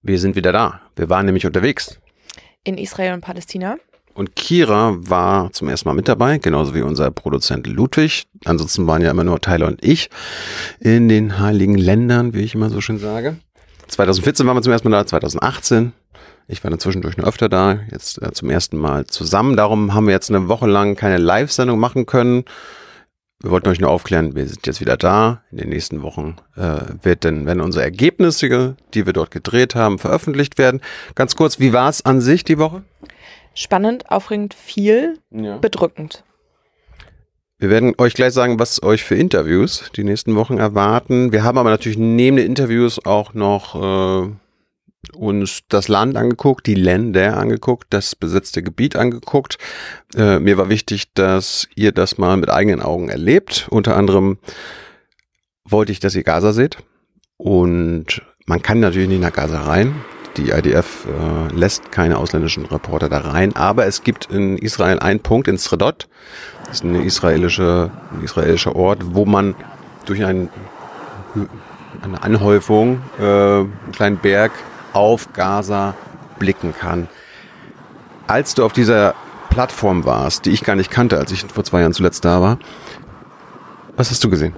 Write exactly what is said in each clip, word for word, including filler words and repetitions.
Wir sind wieder da. Wir waren nämlich unterwegs. In Israel und Palästina. Und Kira war zum ersten Mal mit dabei, genauso wie unser Produzent Ludwig. Ansonsten waren ja immer nur Tyler und ich in den heiligen Ländern, wie ich immer so schön sage. zwanzig vierzehn waren wir zum ersten Mal da, zwanzig achtzehn. Ich war dann zwischendurch nur öfter da, jetzt äh, zum ersten Mal zusammen. Darum haben wir jetzt eine Woche lang keine Live-Sendung machen können. Wir wollten euch nur aufklären, wir sind jetzt wieder da. In den nächsten Wochen äh, wird dann, wenn unsere Ergebnisse, die wir dort gedreht haben, veröffentlicht werden. Ganz kurz, wie war es an sich die Woche? Spannend, aufregend, viel, ja. Bedrückend. Wir werden euch gleich sagen, was euch für Interviews die nächsten Wochen erwarten. Wir haben aber natürlich neben den Interviews auch noch äh, uns das Land angeguckt, die Länder angeguckt, das besetzte Gebiet angeguckt. Äh, mir war wichtig, dass ihr das mal mit eigenen Augen erlebt. Unter anderem wollte ich, dass ihr Gaza seht. Und man kann natürlich nicht nach Gaza rein. Die I D F äh, lässt keine ausländischen Reporter da rein, aber es gibt in Israel einen Punkt, in Sredot, das ist eine israelische, ein israelischer Ort, wo man durch einen, eine Anhäufung, äh, einen kleinen Berg auf Gaza blicken kann. Als du auf dieser Plattform warst, die ich gar nicht kannte, als ich vor zwei Jahren zuletzt da war, was hast du gesehen?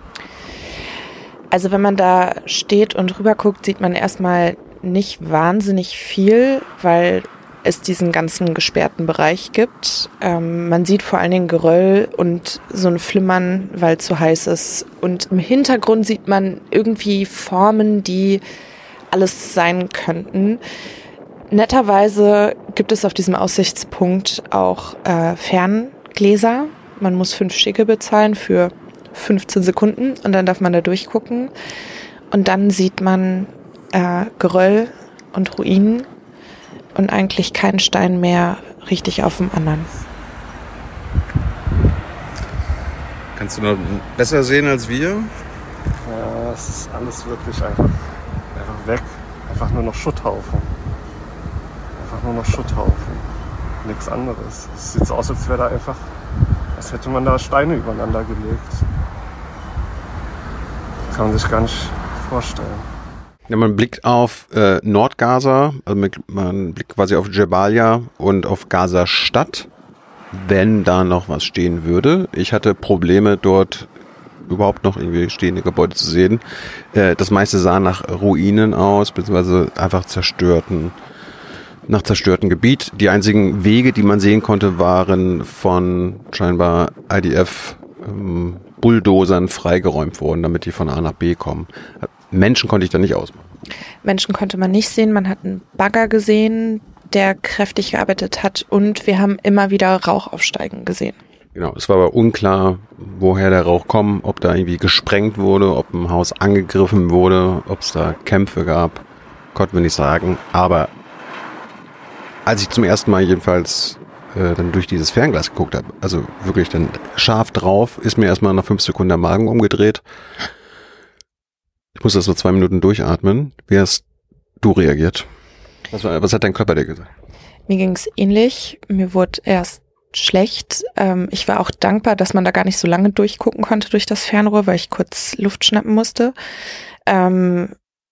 Also wenn man da steht und rüber guckt, sieht man erstmal nicht wahnsinnig viel, weil es diesen ganzen gesperrten Bereich gibt. Ähm, man sieht vor allen Dingen Geröll und so ein Flimmern, weil es so heiß ist. Und im Hintergrund sieht man irgendwie Formen, die alles sein könnten. Netterweise gibt es auf diesem Aussichtspunkt auch äh, Ferngläser. Man muss fünf Schicke bezahlen für fünfzehn Sekunden und dann darf man da durchgucken. Und dann sieht man Äh, Geröll und Ruinen und eigentlich keinen Stein mehr richtig auf dem anderen. Kannst du noch besser sehen als wir? Ja, es ist alles wirklich einfach, einfach weg. Einfach nur noch Schutthaufen. Einfach nur noch Schutthaufen. Nichts anderes. Es sieht so aus, als wäre da einfach, als hätte man da Steine übereinander gelegt. Kann man sich gar nicht vorstellen. Ja, man blickt auf äh, Nordgaza, also man blickt quasi auf Jebalia und auf Gaza-Stadt, wenn da noch was stehen würde. Ich hatte Probleme, dort überhaupt noch irgendwie stehende Gebäude zu sehen. Äh, das meiste sah nach Ruinen aus, beziehungsweise einfach zerstörten, nach zerstörten Gebiet. Die einzigen Wege, die man sehen konnte, waren von scheinbar I D F ähm, Bulldozern freigeräumt worden, damit die von A nach B kommen. Menschen konnte ich da nicht ausmachen. Menschen konnte man nicht sehen. Man hat einen Bagger gesehen, der kräftig gearbeitet hat, und wir haben immer wieder Rauch aufsteigen gesehen. Genau, es war aber unklar, woher der Rauch kommt, ob da irgendwie gesprengt wurde, ob ein Haus angegriffen wurde, ob es da Kämpfe gab. Konnten wir nicht sagen. Aber als ich zum ersten Mal jedenfalls äh, dann durch dieses Fernglas geguckt habe, also wirklich dann scharf drauf, ist mir erstmal nach fünf Sekunden der Magen umgedreht. Ich muss das so zwei Minuten durchatmen. Wie hast du reagiert? Was, war, was hat dein Körper dir gesagt? Mir ging es ähnlich. Mir wurde erst schlecht. Ähm, ich war auch dankbar, dass man da gar nicht so lange durchgucken konnte durch das Fernrohr, weil ich kurz Luft schnappen musste. Ähm,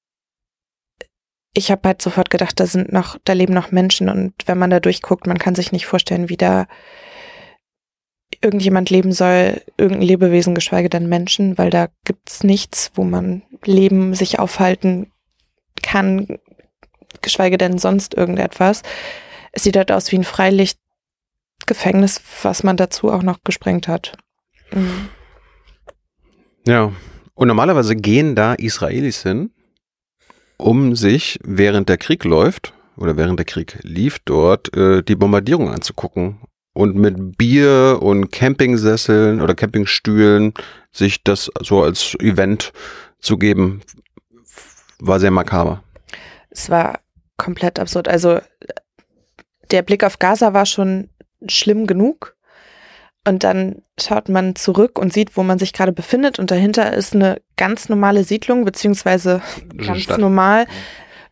ich habe halt sofort gedacht, da sind noch, da leben noch Menschen, und wenn man da durchguckt, man kann sich nicht vorstellen, wie da irgendjemand leben soll, irgendein Lebewesen, geschweige denn Menschen, weil da gibt's nichts, wo man leben, sich aufhalten kann, geschweige denn sonst irgendetwas. Es sieht halt aus wie ein Freilichtgefängnis, was man dazu auch noch gesprengt hat. Mhm. Ja, und normalerweise gehen da Israelis hin, um sich, während der Krieg läuft, oder während der Krieg lief dort, äh, die Bombardierung anzugucken. Und mit Bier und Campingsesseln oder Campingstühlen sich das so als Event zu geben, war sehr makaber. Es war komplett absurd. Also der Blick auf Gaza war schon schlimm genug. Und dann schaut man zurück und sieht, wo man sich gerade befindet. Und dahinter ist eine ganz normale Siedlung, beziehungsweise ganz Stadt. normal.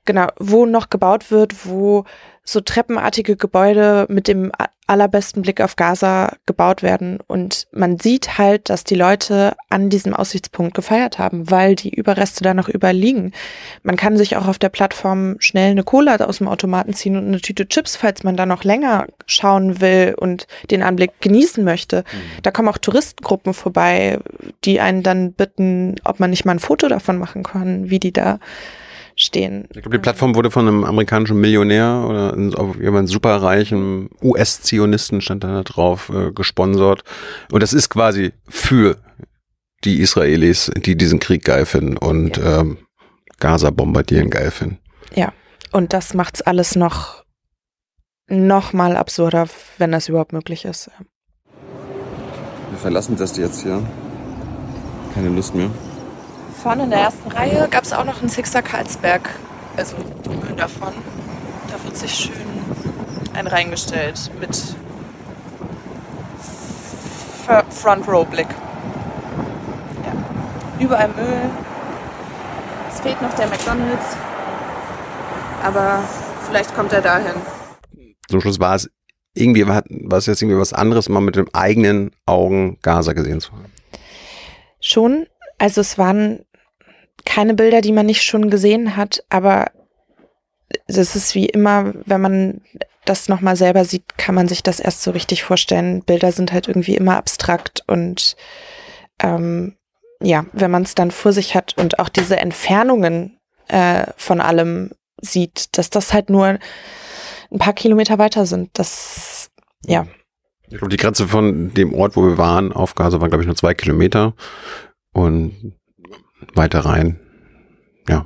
genau, wo noch gebaut wird, wo so treppenartige Gebäude mit dem allerbesten Blick auf Gaza gebaut werden. Und man sieht halt, dass die Leute an diesem Aussichtspunkt gefeiert haben, weil die Überreste da noch überliegen. Man kann sich auch auf der Plattform schnell eine Cola aus dem Automaten ziehen und eine Tüte Chips, falls man da noch länger schauen will und den Anblick genießen möchte. Mhm. Da kommen auch Touristengruppen vorbei, die einen dann bitten, ob man nicht mal ein Foto davon machen kann, wie die da stehen. Ich glaube, die Plattform wurde von einem amerikanischen Millionär oder einem superreichen U S-Zionisten, stand da drauf, äh, gesponsert. Und das ist quasi für die Israelis, die diesen Krieg geil finden und ja. ähm, Gaza bombardieren geil finden. Ja, und das macht's alles noch, noch mal absurder, wenn das überhaupt möglich ist. Wir verlassen das jetzt hier. Keine Lust mehr. Vorne in der ersten Reihe gab es auch noch einen Sixer Karlsberg, also Höhen davon. Da wird sich schön ein reingestellt mit Front Row Blick. Ja. Überall Müll. Es fehlt noch der McDonald's, aber vielleicht kommt er dahin. Zum Schluss war es irgendwie war, war es jetzt irgendwie was anderes, mal mit den eigenen Augen Gaza gesehen zu haben. Schon, also es waren keine Bilder, die man nicht schon gesehen hat, aber das ist wie immer, wenn man das nochmal selber sieht, kann man sich das erst so richtig vorstellen. Bilder sind halt irgendwie immer abstrakt und ähm, ja, wenn man es dann vor sich hat und auch diese Entfernungen äh, von allem sieht, dass das halt nur ein paar Kilometer weiter sind, das, ja. Ich glaube, die Grenze von dem Ort, wo wir waren, auf Gaza, waren, glaube ich, nur zwei Kilometer und weiter rein. Ja.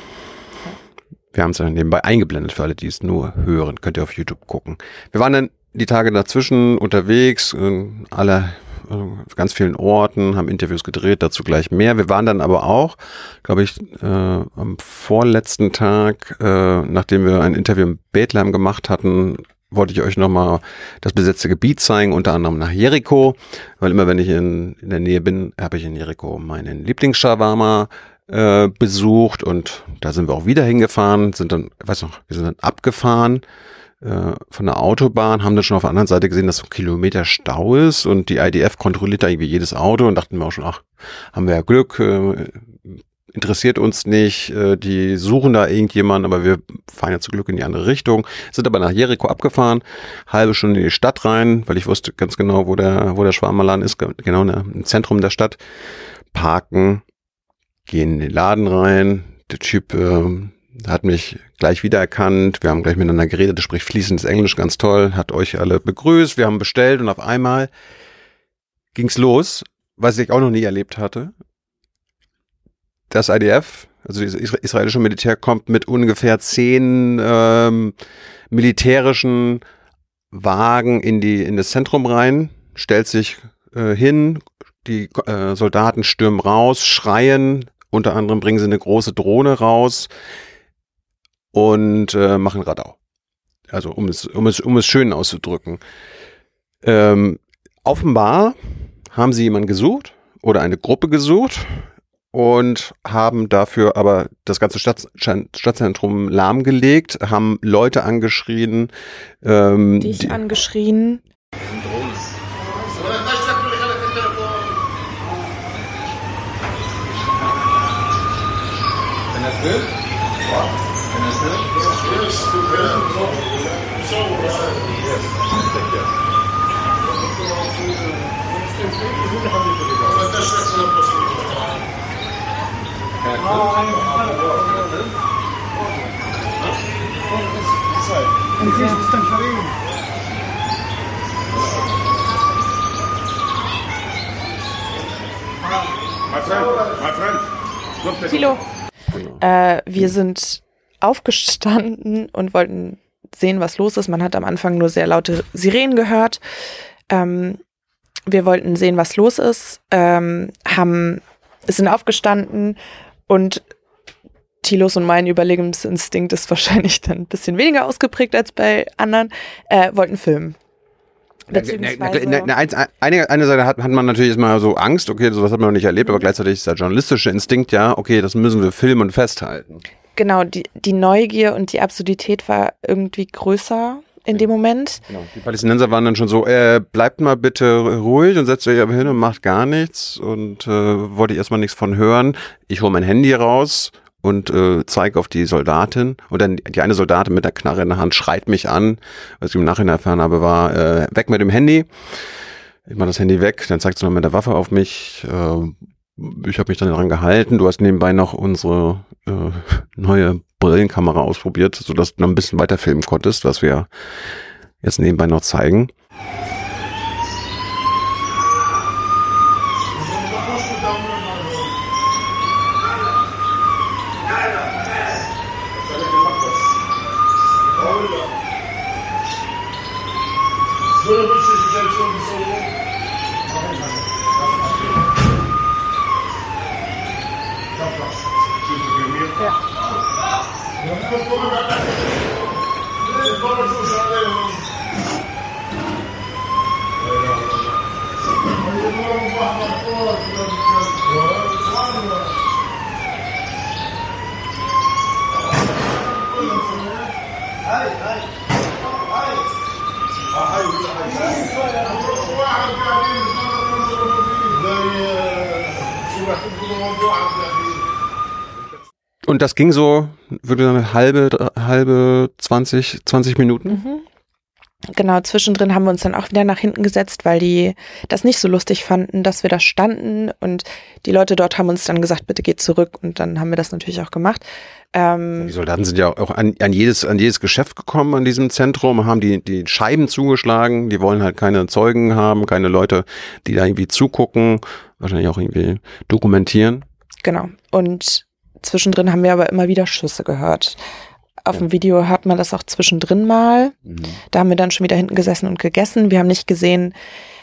Wir haben es dann nebenbei eingeblendet für alle, die es nur hören. Könnt ihr auf YouTube gucken. Wir waren dann die Tage dazwischen unterwegs, in alle, auf ganz vielen Orten, haben Interviews gedreht, dazu gleich mehr. Wir waren dann aber auch, glaube ich, äh, am vorletzten Tag, äh, nachdem wir ein Interview in Bethlehem gemacht hatten, wollte ich euch nochmal das besetzte Gebiet zeigen, unter anderem nach Jericho, weil immer wenn ich in, in der Nähe bin, habe ich in Jericho meinen Lieblings-Shawarma äh, besucht und da sind wir auch wieder hingefahren, sind dann, ich weiß noch, wir sind dann abgefahren äh, von der Autobahn, haben dann schon auf der anderen Seite gesehen, dass so ein Kilometer Stau ist und die I D F kontrolliert da irgendwie jedes Auto und dachten wir auch schon, ach, haben wir ja Glück, äh, interessiert uns nicht, äh, die suchen da irgendjemanden, aber wir fahren ja zum Glück in die andere Richtung, sind aber nach Jericho abgefahren, halbe Stunde in die Stadt rein, weil ich wusste ganz genau, wo der, wo der Shawarma-Laden ist, genau im Zentrum der Stadt, parken, gehen in den Laden rein, der Typ äh, hat mich gleich wiedererkannt, wir haben gleich miteinander geredet, der spricht fließendes Englisch, ganz toll, hat euch alle begrüßt, wir haben bestellt und auf einmal ging's los, was ich auch noch nie erlebt hatte. Das I D F, also das israelische Militär, kommt mit ungefähr zehn ähm, militärischen Wagen in die in das Zentrum rein, stellt sich äh, hin, die äh, Soldaten stürmen raus, schreien, unter anderem bringen sie eine große Drohne raus und äh, machen Radau. Also um es um es um es schön auszudrücken. Ähm, offenbar haben sie jemanden gesucht oder eine Gruppe gesucht. Und haben dafür aber das ganze Stadt, Stadtzentrum lahmgelegt, haben Leute angeschrien. Ähm, Dich die, angeschrien. Kilo. Äh, wir sind aufgestanden und wollten sehen, was los ist. Man hat am Anfang nur sehr laute Sirenen gehört. Ähm, wir wollten sehen, was los ist. Ähm, haben, sind aufgestanden und Thilos und mein Überlebensinstinkt ist wahrscheinlich dann ein bisschen weniger ausgeprägt als bei anderen, äh, wollten filmen. Beziehungsweise na, na, na, eine, eine Seite hat, hat man natürlich erstmal so Angst, okay, sowas hat man noch nicht erlebt, aber gleichzeitig ist der journalistische Instinkt, ja, okay, das müssen wir filmen und festhalten. genau, die, die Neugier und die Absurdität war irgendwie größer in dem Moment. Genau. Die Palästinenser waren dann schon so, äh, bleibt mal bitte ruhig und setzt euch aber hin und macht gar nichts und äh, wollte ich erstmal nichts von hören. Ich hole mein Handy raus und äh, zeige auf die Soldatin und dann die eine Soldatin mit der Knarre in der Hand schreit mich an. Was ich im Nachhinein erfahren habe, war äh, weg mit dem Handy. Ich mache das Handy weg, dann zeigt sie noch mit der Waffe auf mich. Äh, ich habe mich dann daran gehalten. Du hast nebenbei noch unsere äh, neue Brillenkamera ausprobiert, sodass du noch ein bisschen weiter filmen konntest, was wir jetzt nebenbei noch zeigen. Und das ging so, würde dann eine halbe, halbe, zwanzig, zwanzig Minuten? Mhm. Genau, zwischendrin haben wir uns dann auch wieder nach hinten gesetzt, weil die das nicht so lustig fanden, dass wir da standen und die Leute dort haben uns dann gesagt, bitte geht zurück und dann haben wir das natürlich auch gemacht. Ähm die Soldaten sind ja auch an, an, jedes, an jedes Geschäft gekommen an diesem Zentrum, haben die, die Scheiben zugeschlagen, die wollen halt keine Zeugen haben, keine Leute, die da irgendwie zugucken, wahrscheinlich auch irgendwie dokumentieren. Genau, und zwischendrin haben wir aber immer wieder Schüsse gehört. Auf ja. dem Video hört man das auch zwischendrin mal. Mhm. Da haben wir dann schon wieder hinten gesessen und gegessen. Wir haben nicht gesehen,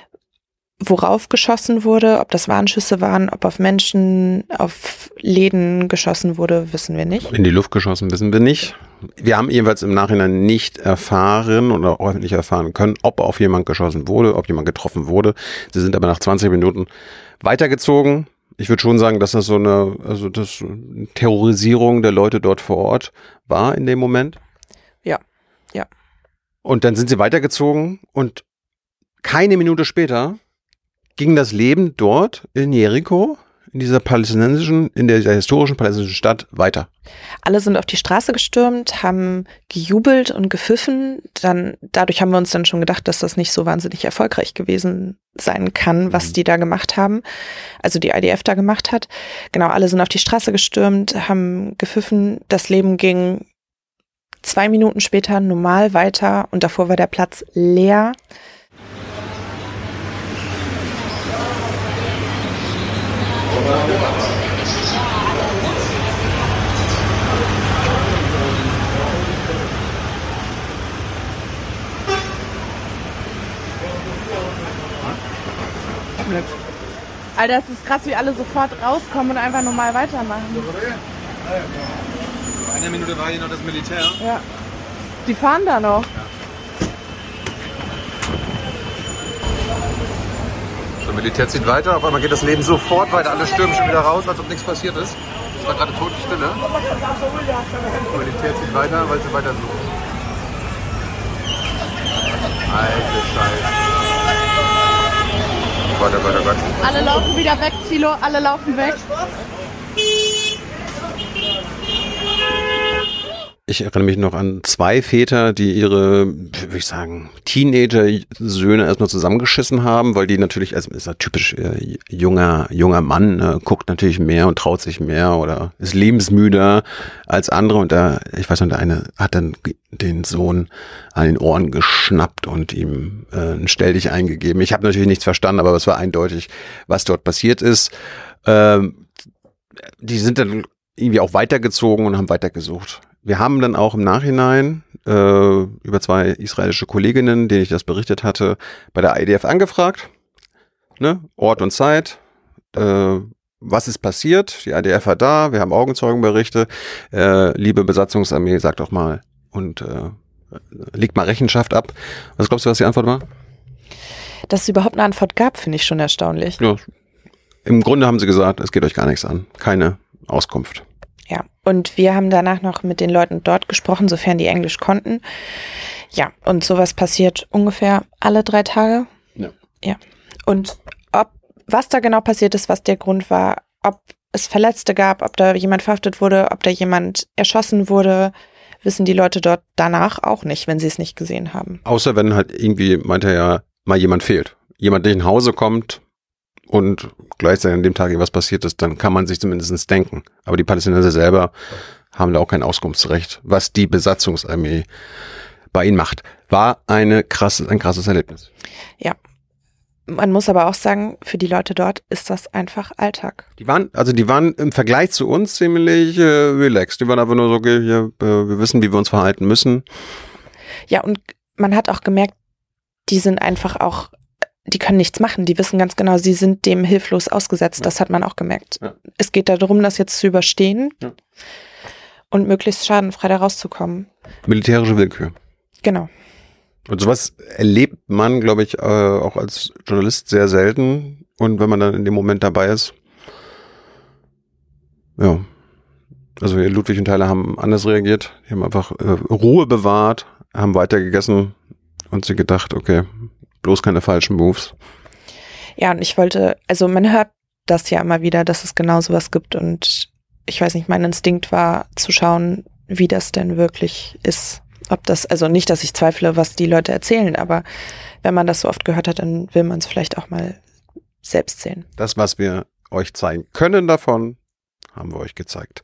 worauf geschossen wurde, ob das Warnschüsse waren, ob auf Menschen, auf Läden geschossen wurde, wissen wir nicht. In die Luft geschossen, wissen wir nicht. Wir haben jedenfalls im Nachhinein nicht erfahren oder öffentlich erfahren können, ob auf jemand geschossen wurde, ob jemand getroffen wurde. Sie sind aber nach zwanzig Minuten weitergezogen. Ich würde schon sagen, dass das so eine, also das eine Terrorisierung der Leute dort vor Ort war in dem Moment. Ja, ja. Und dann sind sie weitergezogen und keine Minute später ging das Leben dort in Jericho, in dieser palästinensischen, in der, der historischen palästinensischen Stadt weiter. Alle sind auf die Straße gestürmt, haben gejubelt und gepfiffen. Dann, dadurch haben wir uns dann schon gedacht, dass das nicht so wahnsinnig erfolgreich gewesen sein kann, was mhm. die da gemacht haben. Also die I D F da gemacht hat. Genau, alle sind auf die Straße gestürmt, haben gepfiffen. Das Leben ging zwei Minuten später normal weiter und davor war der Platz leer. Alter, es ist krass, wie alle sofort rauskommen und einfach normal weitermachen. Eine Minute war hier noch das Militär. Ja. Die fahren da noch. Ja. Das Militär zieht weiter, auf einmal geht das Leben sofort weiter, alle stürmen schon wieder raus, als ob nichts passiert ist. Es war gerade Totenstille. Das Militär zieht weiter, weil sie weiter suchen. Alte Scheiße. Warte, warte, warte. Alle laufen wieder weg, Thilo, alle laufen weg. Ich erinnere mich noch an zwei Väter, die ihre, würde ich sagen, Teenager-Söhne erstmal zusammengeschissen haben, weil die natürlich, also ist ja typisch äh, junger junger Mann, äh, guckt natürlich mehr und traut sich mehr oder ist lebensmüder als andere und da, ich weiß noch, der eine hat dann den Sohn an den Ohren geschnappt und ihm äh, ein Stelldich eingegeben. Ich habe natürlich nichts verstanden, aber es war eindeutig, was dort passiert ist. Ähm, die sind dann irgendwie auch weitergezogen und haben weitergesucht. Wir haben dann auch im Nachhinein äh, über zwei israelische Kolleginnen, denen ich das berichtet hatte, bei der I D F angefragt. Ne? Ort und Zeit. Äh, was ist passiert? Die I D F war da, wir haben Augenzeugenberichte. Äh, liebe Besatzungsarmee, sagt doch mal und äh, legt mal Rechenschaft ab. Was glaubst du, was die Antwort war? Dass es überhaupt eine Antwort gab, finde ich schon erstaunlich. Ja. Im Grunde haben sie gesagt, es geht euch gar nichts an. Keine Auskunft. Ja, Und wir haben danach noch mit den Leuten dort gesprochen, sofern die Englisch konnten. Ja, und sowas passiert ungefähr alle drei Tage. Ja. Ja. Und ob, was da genau passiert ist, was der Grund war, ob es Verletzte gab, ob da jemand verhaftet wurde, ob da jemand erschossen wurde, wissen die Leute dort danach auch nicht, wenn sie es nicht gesehen haben. Außer wenn halt irgendwie, meint er ja, mal jemand fehlt. Jemand, der nach Hause kommt und gleichzeitig an dem Tag irgendwas passiert ist, dann kann man sich zumindest denken. Aber die Palästinenser selber haben da auch kein Auskunftsrecht, was die Besatzungsarmee bei ihnen macht. War eine krasse, ein krasses Erlebnis. Ja. Man muss aber auch sagen, für die Leute dort ist das einfach Alltag. Die waren, also die waren im Vergleich zu uns ziemlich äh, relaxed. Die waren einfach nur so, okay, hier, äh, wir wissen, wie wir uns verhalten müssen. Ja, und man hat auch gemerkt, die sind einfach auch, die können nichts machen. Die wissen ganz genau, sie sind dem hilflos ausgesetzt. Ja. Das hat man auch gemerkt. Ja. Es geht darum, das jetzt zu überstehen ja. und möglichst schadenfrei da rauszukommen. Militärische Willkür. Genau. Und sowas erlebt man, glaube ich, äh, auch als Journalist sehr selten. Und wenn man dann in dem Moment dabei ist, ja, also Ludwig und Tyler haben anders reagiert. Die haben einfach äh, Ruhe bewahrt, haben weiter gegessen und sie gedacht, okay, bloß keine falschen Moves. Ja, und ich wollte, also man hört das ja immer wieder, dass es genau sowas gibt. Und ich weiß nicht, mein Instinkt war zu schauen, wie das denn wirklich ist. Ob das, also nicht, dass ich zweifle, was die Leute erzählen, aber wenn man das so oft gehört hat, dann will man es vielleicht auch mal selbst sehen. Das, was wir euch zeigen können davon, haben wir euch gezeigt.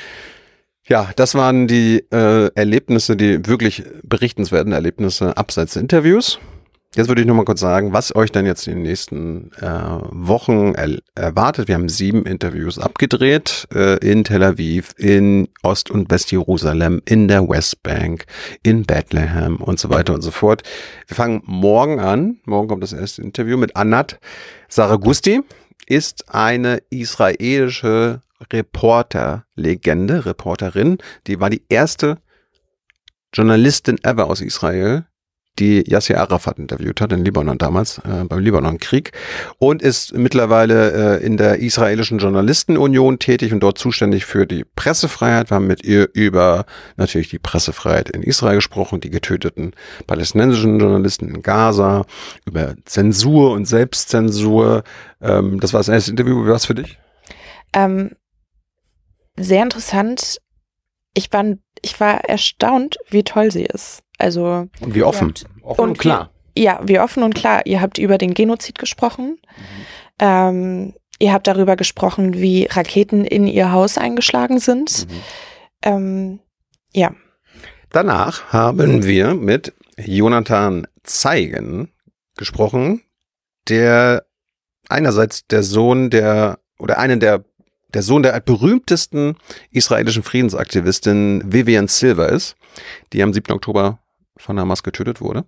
Ja, das waren die äh, Erlebnisse, die wirklich berichtenswerten Erlebnisse abseits der Interviews. Jetzt würde ich noch mal kurz sagen, was euch dann jetzt in den nächsten äh, Wochen er erwartet. Wir haben sieben Interviews abgedreht äh, in Tel Aviv, in Ost- und Westjerusalem, in der Westbank, in Bethlehem und so weiter und so fort. Wir fangen morgen an. Morgen kommt das erste Interview mit Anat Saragusti. Ist eine israelische Reporterlegende, Reporterin. Die war die erste Journalistin ever aus Israel, die Yasser Arafat interviewt hat in Libanon damals, äh, beim Libanon-Krieg, und ist mittlerweile äh, in der israelischen Journalistenunion tätig und dort zuständig für die Pressefreiheit. Wir haben mit ihr über natürlich die Pressefreiheit in Israel gesprochen, die getöteten palästinensischen Journalisten in Gaza, über Zensur und Selbstzensur. Ähm, das war das erste Interview. Wie war es für dich? Ähm, sehr interessant. Ich war, ich war erstaunt, wie toll sie ist. Also, und wie offen. Offen und, und klar. Wie, ja, wie offen und klar. Ihr habt über den Genozid gesprochen. Mhm. Ähm, ihr habt darüber gesprochen, wie Raketen in ihr Haus eingeschlagen sind. Mhm. Ähm, ja. Danach haben wir mit Jonathan Zeigen gesprochen, der einerseits der Sohn der, oder einen der, der Sohn der berühmtesten israelischen Friedensaktivistin Vivian Silver ist, die am siebten Oktober von Hamas getötet wurde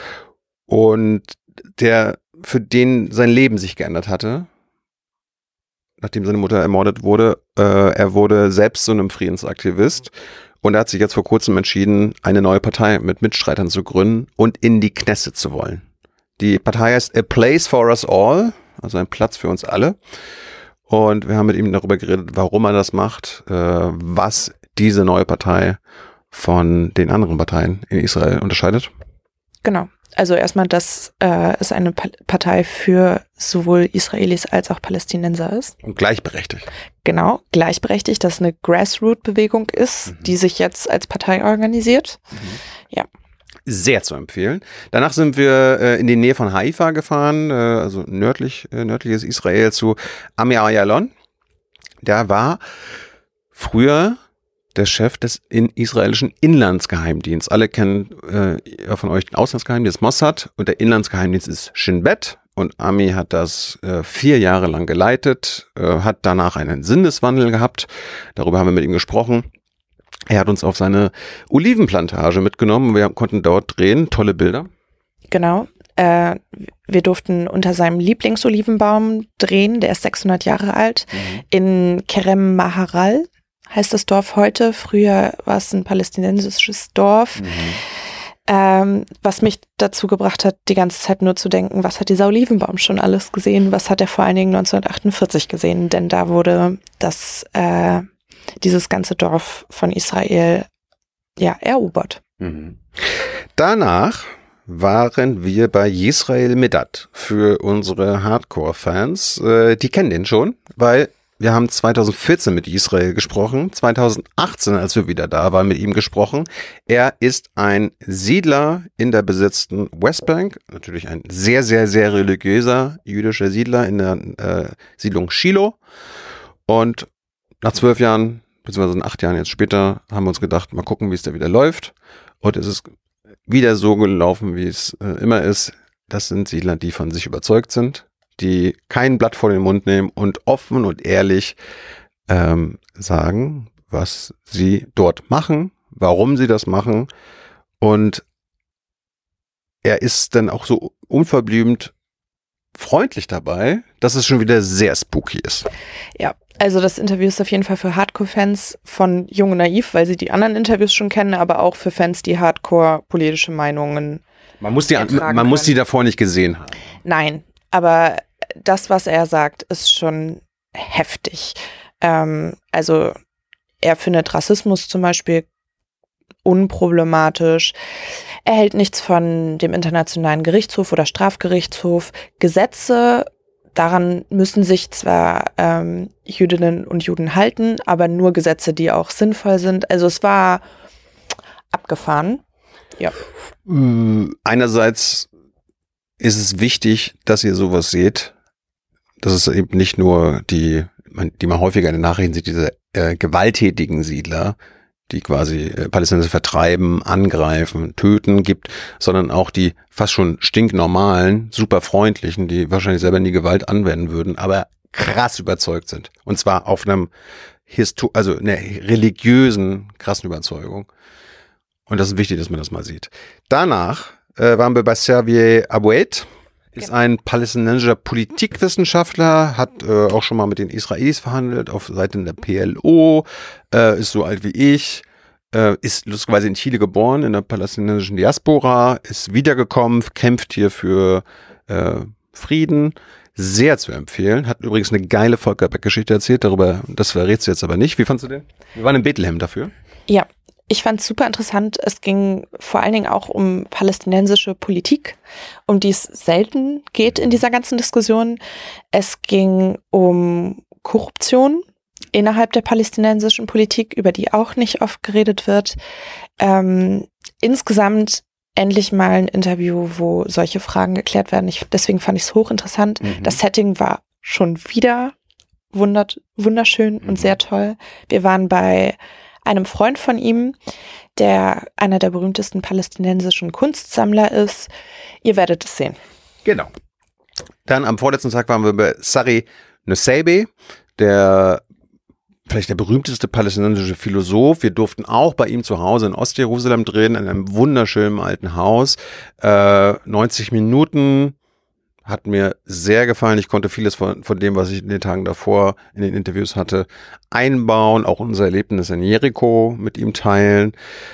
und der, für den sein Leben sich geändert hatte, nachdem seine Mutter ermordet wurde. Äh, er wurde selbst so einem Friedensaktivist und er hat sich jetzt vor kurzem entschieden, eine neue Partei mit Mitstreitern zu gründen und in die Knesset zu wollen. Die Partei heißt A Place for Us All, also ein Platz für uns alle. Und wir haben mit ihm darüber geredet, warum er das macht, äh, was diese neue Partei von den anderen Parteien in Israel unterscheidet. Genau. Also erstmal, dass äh, es eine pa- Partei für sowohl Israelis als auch Palästinenser ist. Und gleichberechtigt. Genau, gleichberechtigt, dass es eine Grassroot-Bewegung ist, mhm. die sich jetzt als Partei organisiert. Mhm. Ja. Sehr zu empfehlen. Danach sind wir äh, in die Nähe von Haifa gefahren, äh, also nördlich, äh, nördliches Israel, zu Amir Ayalon. Der war früher der Chef des in israelischen Inlandsgeheimdienstes. Alle kennen äh, von euch den Auslandsgeheimdienst Mossad und der Inlandsgeheimdienst ist Shin Bet. Und Ami hat das äh, vier Jahre lang geleitet, äh, hat danach einen Sinneswandel gehabt. Darüber haben wir mit ihm gesprochen. Er hat uns auf seine Olivenplantage mitgenommen. Wir konnten dort drehen. Tolle Bilder. Genau. Äh, wir durften unter seinem Lieblingsolivenbaum drehen. Der ist sechshundert Jahre alt. Mhm. In Kerem Maharal heißt das Dorf heute. Früher war es ein palästinensisches Dorf. Mhm. Ähm, was mich dazu gebracht hat, die ganze Zeit nur zu denken, was hat dieser Olivenbaum schon alles gesehen? Was hat er vor allen Dingen neunzehnhundertachtundvierzig gesehen? Denn da wurde das, äh, dieses ganze Dorf von Israel ja, erobert. Mhm. Danach waren wir bei Yisrael Medad für unsere Hardcore-Fans. Äh, die kennen den schon, weil wir haben zweitausendvierzehn mit Yisrael gesprochen, zweitausendachtzehn, als wir wieder da waren, mit ihm gesprochen. Er ist ein Siedler in der besetzten Westbank, natürlich ein sehr, sehr, sehr religiöser jüdischer Siedler in der äh, Siedlung Shiloh. Und nach zwölf Jahren, beziehungsweise acht Jahren jetzt später, haben wir uns gedacht, mal gucken, wie es da wieder läuft. Und es ist wieder so gelaufen, wie es äh, immer ist. Das sind Siedler, die von sich überzeugt sind, die kein Blatt vor den Mund nehmen und offen und ehrlich ähm, sagen, was sie dort machen, warum sie das machen. Und er ist dann auch so unverblümt freundlich dabei, dass es schon wieder sehr spooky ist. Ja, also das Interview ist auf jeden Fall für Hardcore-Fans von Jung und Naiv, weil sie die anderen Interviews schon kennen, aber auch für Fans, die Hardcore politische Meinungen Man muss die, man man muss die davor nicht gesehen haben. Nein, aber das, was er sagt, ist schon heftig. Ähm, also er findet Rassismus zum Beispiel unproblematisch. Er hält nichts von dem Internationalen Gerichtshof oder Strafgerichtshof. Gesetze, daran müssen sich zwar ähm, Jüdinnen und Juden halten, aber nur Gesetze, die auch sinnvoll sind. Also es war abgefahren. Ja. Einerseits ist es wichtig, dass ihr sowas seht. Das ist eben nicht nur die, die man häufiger in den Nachrichten sieht, diese äh, gewalttätigen Siedler, die quasi äh, Palästinenser vertreiben, angreifen, töten gibt, sondern auch die fast schon stinknormalen, super freundlichen, die wahrscheinlich selber nie Gewalt anwenden würden, aber krass überzeugt sind. Und zwar auf einem Histo- also einer religiösen, krassen Überzeugung. Und das ist wichtig, dass man das mal sieht. Danach äh, waren wir bei Servier Aboued. Ist ein palästinensischer Politikwissenschaftler, hat äh, auch schon mal mit den Israelis verhandelt, auf Seiten der P L O, äh, ist so alt wie ich, äh, ist lustigerweise in Chile geboren, in der palästinensischen Diaspora, ist wiedergekommen, kämpft hier für äh, Frieden, sehr zu empfehlen, hat übrigens eine geile Volker Beck-Geschichte erzählt, darüber, das verrätst du jetzt aber nicht. Wie fandst du den? Wir waren in Bethlehem dafür. Ja. Ich fand es super interessant. Es ging vor allen Dingen auch um palästinensische Politik, um die es selten geht in dieser ganzen Diskussion. Es ging um Korruption innerhalb der palästinensischen Politik, über die auch nicht oft geredet wird. Ähm, insgesamt endlich mal ein Interview, wo solche Fragen geklärt werden. Ich, deswegen fand ich es hochinteressant. Mhm. Das Setting war schon wieder wundert, wunderschön mhm. und sehr toll. Wir waren bei einem Freund von ihm, der einer der berühmtesten palästinensischen Kunstsammler ist. Ihr werdet es sehen. Genau. Dann am vorletzten Tag waren wir bei Sari Nusseibeh, der vielleicht der berühmteste palästinensische Philosoph. Wir durften auch bei ihm zu Hause in Ostjerusalem drehen, in einem wunderschönen alten Haus. Äh, neunzig Minuten. Hat mir sehr gefallen. Ich konnte vieles von, von dem, was ich in den Tagen davor in den Interviews hatte, einbauen. Auch unser Erlebnis in Jericho mit ihm teilen.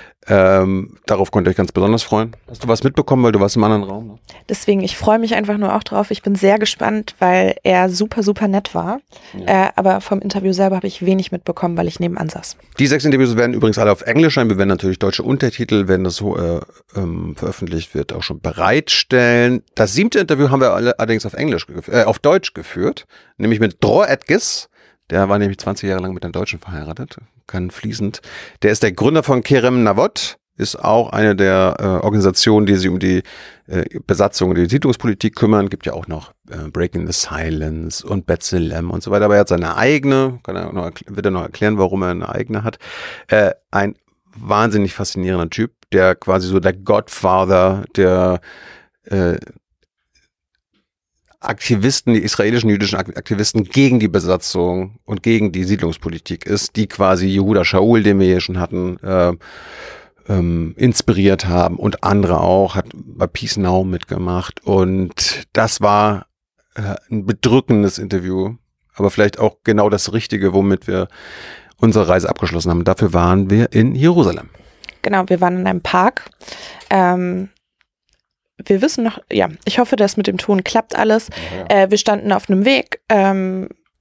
Ähm, darauf konnte ich ganz besonders freuen. Hast du was mitbekommen, weil du warst im anderen Raum? Ne? Deswegen, ich freue mich einfach nur auch drauf. Ich bin sehr gespannt, weil er super, super nett war. Ja. Äh, aber vom Interview selber habe ich wenig mitbekommen, weil ich nebenan saß. Die sechs Interviews werden übrigens alle auf Englisch sein. Wir werden natürlich deutsche Untertitel, wenn das so äh, ähm, veröffentlicht wird, auch schon bereitstellen. Das siebte Interview haben wir alle, allerdings auf Englisch, äh, auf Deutsch geführt, nämlich mit Dror Edges. Der war nämlich zwanzig Jahre lang mit einem Deutschen verheiratet, kann fließend. Der ist der Gründer von Kerem Navot, ist auch eine der äh, Organisationen, die sich um die äh, Besatzung und die Siedlungspolitik kümmern. Gibt ja auch noch äh, Breaking the Silence und B'Tselem und so weiter. Aber er hat seine eigene, kann er noch, wird er noch erklären, warum er eine eigene hat. Äh, ein wahnsinnig faszinierender Typ, der quasi so der Godfather der äh, Aktivisten, die israelischen jüdischen Aktivisten gegen die Besatzung und gegen die Siedlungspolitik ist, die quasi Yehuda Shaul, den wir hier schon hatten, äh, ähm, inspiriert haben und andere auch, hat bei Peace Now mitgemacht und das war äh, ein bedrückendes Interview, aber vielleicht auch genau das Richtige, womit wir unsere Reise abgeschlossen haben. Dafür waren wir in Jerusalem. Genau, wir waren in einem Park. Ähm Wir wissen noch, ja, ich hoffe, dass mit dem Ton klappt alles. Ja, ja. Äh, wir standen auf einem Weg. Ähm,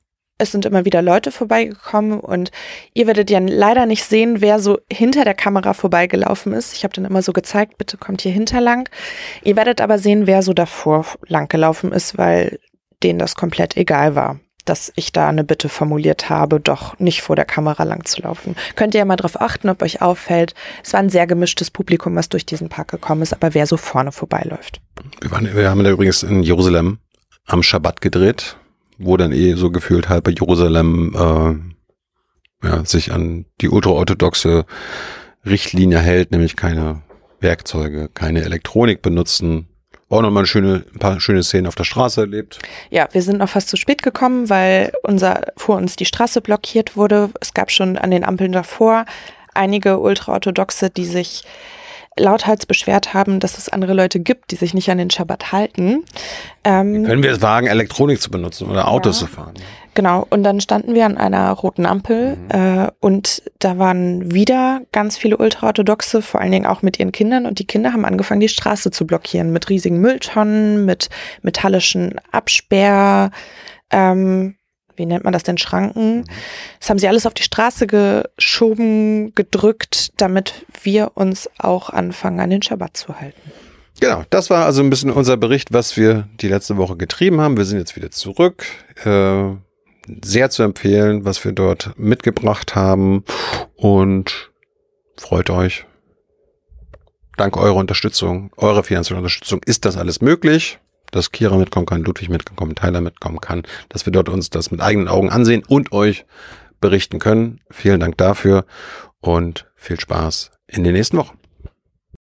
es sind immer wieder Leute vorbeigekommen und ihr werdet ja leider nicht sehen, wer so hinter der Kamera vorbeigelaufen ist. Ich habe dann immer so gezeigt, bitte kommt hier hinter lang. Ihr werdet aber sehen, wer so davor lang gelaufen ist, weil denen das komplett egal war, dass ich da eine Bitte formuliert habe, doch nicht vor der Kamera lang zu laufen. Könnt ihr ja mal drauf achten, ob euch auffällt. Es war ein sehr gemischtes Publikum, was durch diesen Park gekommen ist, aber wer so vorne vorbeiläuft. Wir, waren, wir haben da übrigens in Jerusalem am Schabbat gedreht, wo dann eh so gefühlt halb Jerusalem äh, ja, sich an die ultraorthodoxe Richtlinie hält, nämlich keine Werkzeuge, keine Elektronik benutzen. Auch nochmal eine schöne, ein paar schöne Szenen auf der Straße erlebt. Ja, wir sind noch fast zu spät gekommen, weil unser vor uns die Straße blockiert wurde. Es gab schon an den Ampeln davor einige Ultraorthodoxe, die sich lauthals beschwert haben, dass es andere Leute gibt, die sich nicht an den Schabbat halten. Ähm, Können wir es wagen, Elektronik zu benutzen oder Autos ja. zu fahren? Genau, und dann standen wir an einer roten Ampel mhm. äh, und da waren wieder ganz viele Ultraorthodoxe, vor allen Dingen auch mit ihren Kindern, und die Kinder haben angefangen, die Straße zu blockieren mit riesigen Mülltonnen, mit metallischen Absperr, ähm, wie nennt man das denn, Schranken. Mhm. Das haben sie alles auf die Straße geschoben, gedrückt, damit wir uns auch anfangen, an den Schabbat zu halten. Genau, das war also ein bisschen unser Bericht, was wir die letzte Woche getrieben haben. Wir sind jetzt wieder zurück. Äh, sehr zu empfehlen, was wir dort mitgebracht haben, und freut euch. Dank eurer Unterstützung, eurer finanziellen Unterstützung ist das alles möglich, dass Kira mitkommen kann, Ludwig mitkommen, Tyler mitkommen kann, dass wir dort uns das mit eigenen Augen ansehen und euch berichten können. Vielen Dank dafür und viel Spaß in den nächsten Wochen.